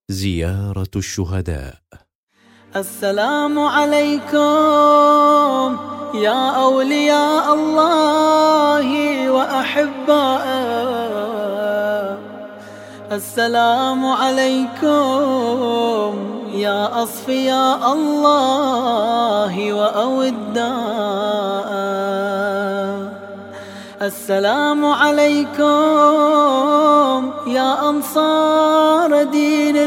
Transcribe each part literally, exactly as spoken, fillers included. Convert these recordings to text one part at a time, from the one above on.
زيارة الشهداء. السلام عليكم يا أولياء الله وأحباءه. السلام عليكم يا أصفياء الله وأوداءه. السلام عليكم يا أنصار دين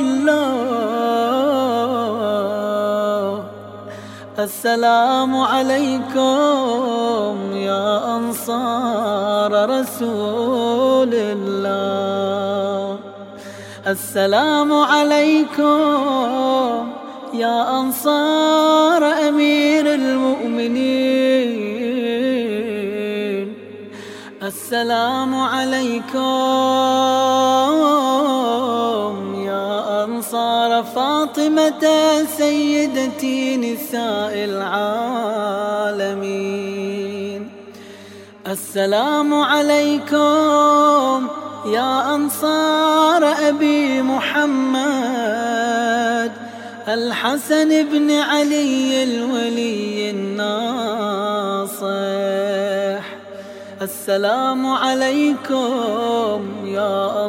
الله. السلام عليكم يا أنصار رسول الله. السلام عليكم يا أنصار أمير المؤمنين. السلام عليكم يا أنصار فاطمة سيدتي نساء العالمين. السلام عليكم يا أنصار أبي محمد الحسن بن علي الولي الناصح. السلام عليكم يا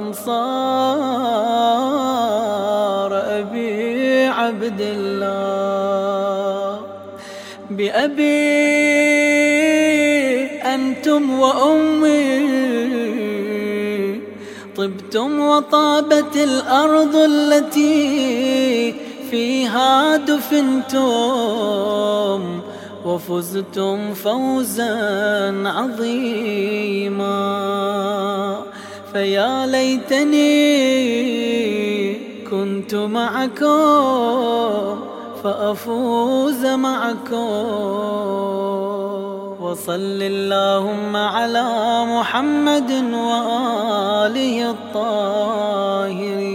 أنصار أبي عبد الله. بأبي أنتم وأمي طبتم وطابت الأرض التي فيها دفنتم وفزتم فوزا عظيما. فيا ليتني كنت معكم فأفوز معكم. وصل اللهم على محمد وآله الطاهرين.